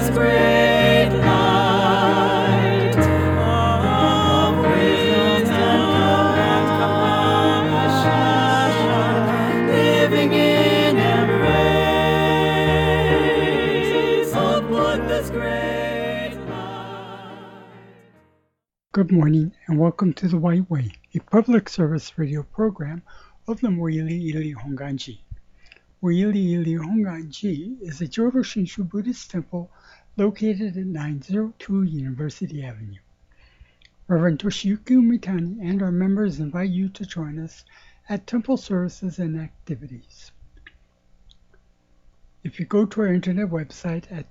Buddha's great light of wisdom and compassion, living in embrace of Buddha's great light. Good morning and welcome to The White Way, a public service radio program of the Moyili Ili Honganji. Moyili Ili Honganji is a Jodo Shinshu Buddhist temple located at 902 University Avenue. Reverend Toshiyuki Umitani and our members invite you to join us at temple services and activities. If you go to our internet website at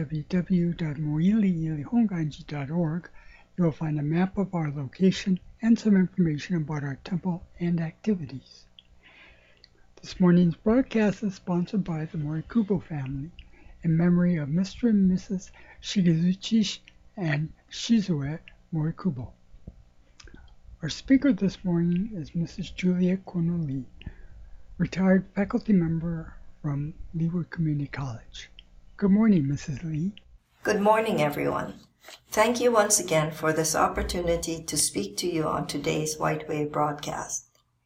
www.moyiliilihonganji.org, you will find a map of our location and some information about our temple and activities. This morning's broadcast is sponsored by the Morikubo family in memory of Mr. and Mrs. Shigezuchi and Shizue Morikubo. Our speaker this morning is Mrs. Juliet Kono Lee, retired faculty member from Leewood Community College. Good morning, Mrs. Lee. Good morning, everyone. Thank you once again for this opportunity to speak to you on today's White Way broadcast.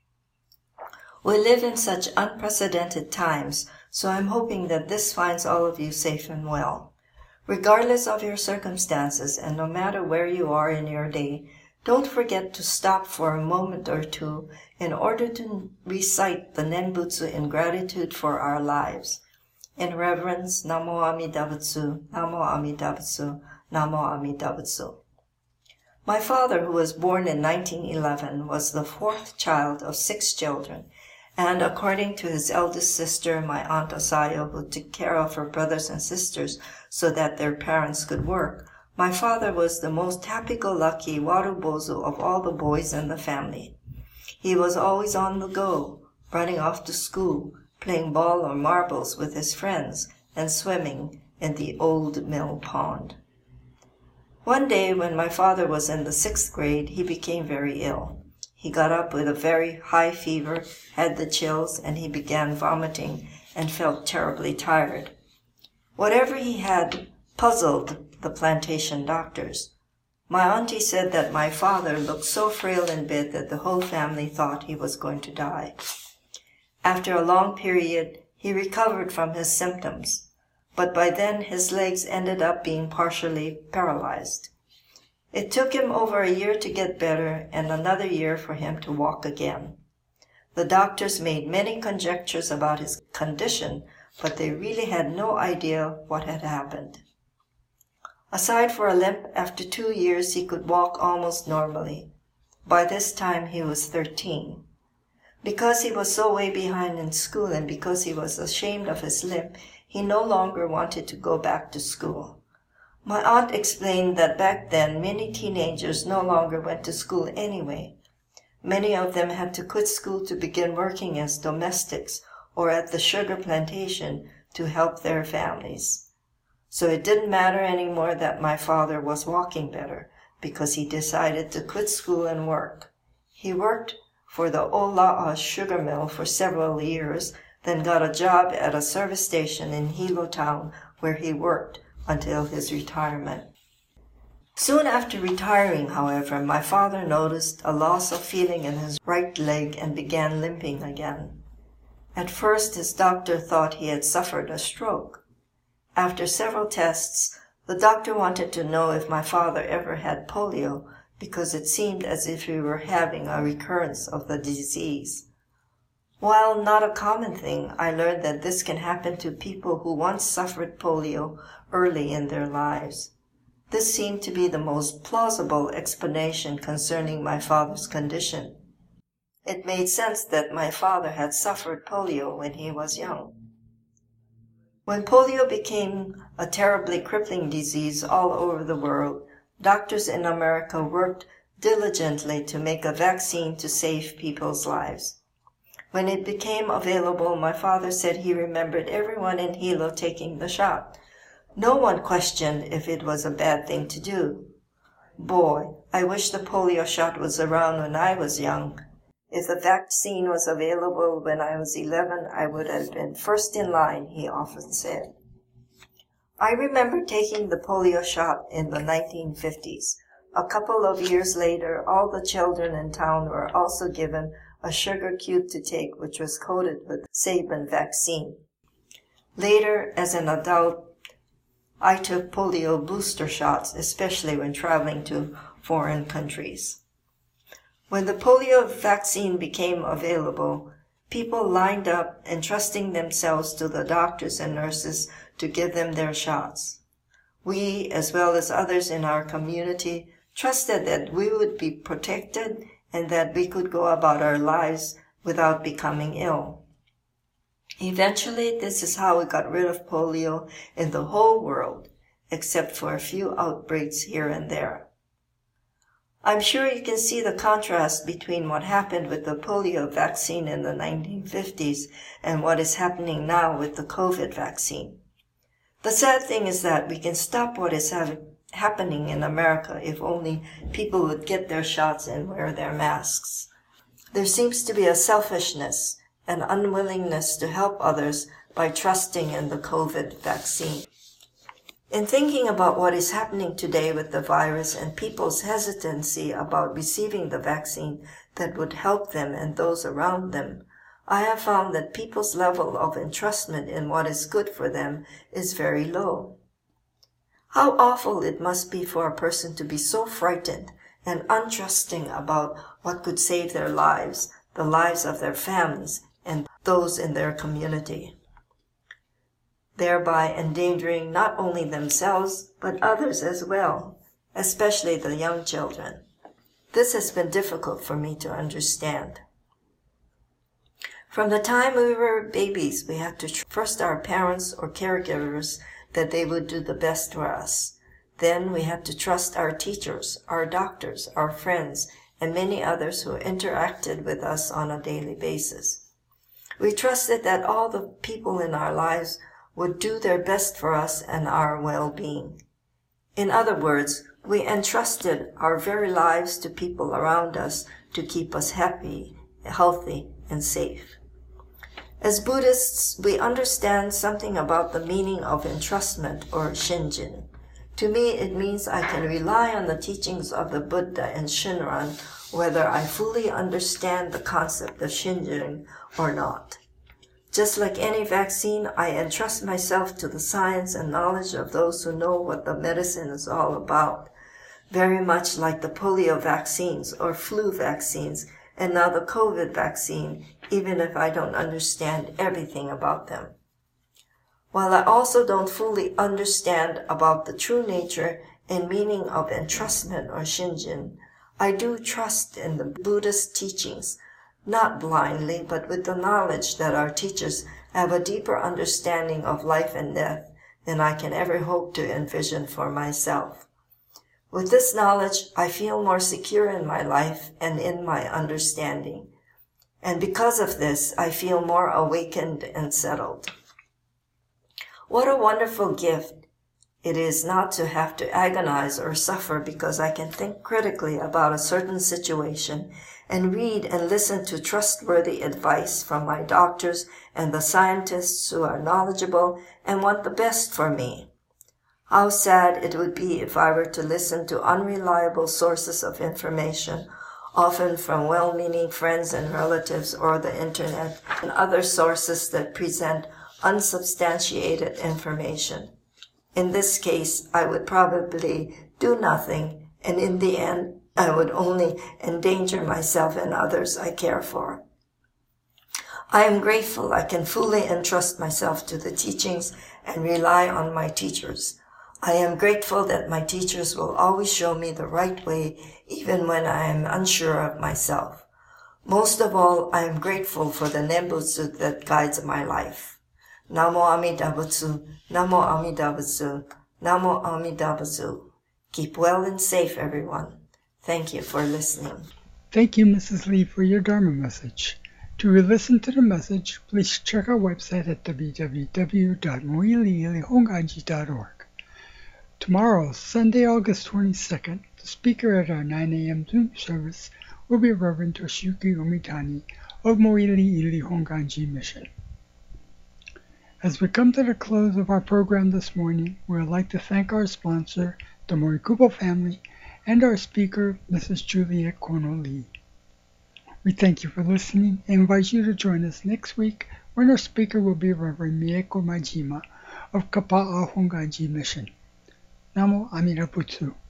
We live in such unprecedented times, so I'm hoping that this finds all of you safe and well. Regardless of your circumstances and no matter where you are in your day, don't forget to stop for a moment or two in order to recite the Nenbutsu in gratitude for our lives. In reverence, Namo Amida Butsu, Namo Amida Butsu, Namo Amida Butsu. My father, who was born in 1911, was the fourth child of 6 children, and according to his eldest sister, my Aunt Asayo, who took care of her brothers and sisters so that their parents could work, my father was the most happy-go-lucky warubozu of all the boys in the family. He was always on the go, running off to school, playing ball or marbles with his friends, and swimming in the old mill pond. One day when my father was in the 6th grade, he became very ill. He got up with a very high fever, had the chills, and he began vomiting and felt terribly tired. Whatever he had puzzled the plantation doctors. My auntie said that my father looked so frail in bed that the whole family thought he was going to die. After a long period, he recovered from his symptoms, but by then his legs ended up being partially paralyzed. It took him over a year to get better and another year for him to walk again. The doctors made many conjectures about his condition, but they really had no idea what had happened. Aside for a limp, after 2 years he could walk almost normally. By this time he was 13. Because he was so way behind in school and because he was ashamed of his limp, he no longer wanted to go back to school. My aunt explained that back then many teenagers no longer went to school anyway. Many of them had to quit school to begin working as domestics or at the sugar plantation to help their families. So it didn't matter anymore that my father was walking better because he decided to quit school and work. He worked for the Ola'a sugar mill for several years, then got a job at a service station in Hilo town where he worked until his retirement. Soon after retiring, however, my father noticed a loss of feeling in his right leg and began limping again. At first, his doctor thought he had suffered a stroke. After several tests, the doctor wanted to know if my father ever had polio, because it seemed as if he were having a recurrence of the disease. While not a common thing, I learned that this can happen to people who once suffered polio early in their lives. This seemed to be the most plausible explanation concerning my father's condition. It made sense that my father had suffered polio when he was young. When polio became a terribly crippling disease all over the world, doctors in America worked diligently to make a vaccine to save people's lives. When it became available, my father said he remembered everyone in Hilo taking the shot. No one questioned if it was a bad thing to do. Boy, I wish the polio shot was around when I was young. If the vaccine was available when I was 11, I would have been first in line, he often said. I remember taking the polio shot in the 1950s. A couple of years later, all the children in town were also given a sugar cube to take, which was coated with Sabin vaccine. Later, as an adult, I took polio booster shots, especially when traveling to foreign countries. When the polio vaccine became available, people lined up, entrusting themselves to the doctors and nurses to give them their shots. We, as well as others in our community, trusted that we would be protected and that we could go about our lives without becoming ill. Eventually, this is how we got rid of polio in the whole world, except for a few outbreaks here and there. I'm sure you can see the contrast between what happened with the polio vaccine in the 1950s and what is happening now with the COVID vaccine. The sad thing is that we can stop what is happening in America if only people would get their shots and wear their masks. There seems to be a selfishness and unwillingness to help others by trusting in the COVID vaccine. In thinking about what is happening today with the virus and people's hesitancy about receiving the vaccine that would help them and those around them, I have found that people's level of entrustment in what is good for them is very low. How awful it must be for a person to be so frightened and untrusting about what could save their lives, the lives of their families, and those in their community, thereby endangering not only themselves but others as well, especially the young children. This has been difficult for me to understand. From the time we were babies, we had to trust our parents or caregivers that they would do the best for us. Then we had to trust our teachers, our doctors, our friends, and many others who interacted with us on a daily basis. We trusted that all the people in our lives would do their best for us and our well-being. In other words, we entrusted our very lives to people around us to keep us happy, healthy, and safe. As Buddhists, we understand something about the meaning of entrustment or shinjin. To me, it means I can rely on the teachings of the Buddha and Shinran, whether I fully understand the concept of shinjin or not. Just like any vaccine, I entrust myself to the science and knowledge of those who know what the medicine is all about, very much like the polio vaccines or flu vaccines, and now the COVID vaccine, even if I don't understand everything about them. While I also don't fully understand about the true nature and meaning of entrustment or shinjin, I do trust in the Buddhist teachings, not blindly, but with the knowledge that our teachers have a deeper understanding of life and death than I can ever hope to envision for myself. With this knowledge, I feel more secure in my life and in my understanding. And because of this, I feel more awakened and settled. What a wonderful gift it is not to have to agonize or suffer because I can think critically about a certain situation and read and listen to trustworthy advice from my doctors and the scientists who are knowledgeable and want the best for me. How sad it would be if I were to listen to unreliable sources of information, often from well-meaning friends and relatives or the internet and other sources that present unsubstantiated information. In this case, I would probably do nothing, and in the end, I would only endanger myself and others I care for. I am grateful I can fully entrust myself to the teachings and rely on my teachers. I am grateful that my teachers will always show me the right way, even when I am unsure of myself. Most of all, I am grateful for the Nembutsu that guides my life. Namo Amida Butsu, Namo Amida Butsu, Namo Amida Butsu. Keep well and safe, everyone. Thank you for listening. Thank you, Mrs. Lee, for your Dharma message. To re-listen to the message, please check our website at www.moiliilihonganji.org. Tomorrow, Sunday, August 22nd, the speaker at our 9 a.m. Zoom service will be Reverend Toshiyuki Umitani of Moili Ili Honganji Mission. As we come to the close of our program this morning, we would like to thank our sponsor, the Morikupo family, and our speaker, Mrs. Juliet Kono Lee. We thank you for listening and invite you to join us next week when our speaker will be Reverend Mieko Majima of Kapa'a Hongaji Mission. Namo Amida Butsu.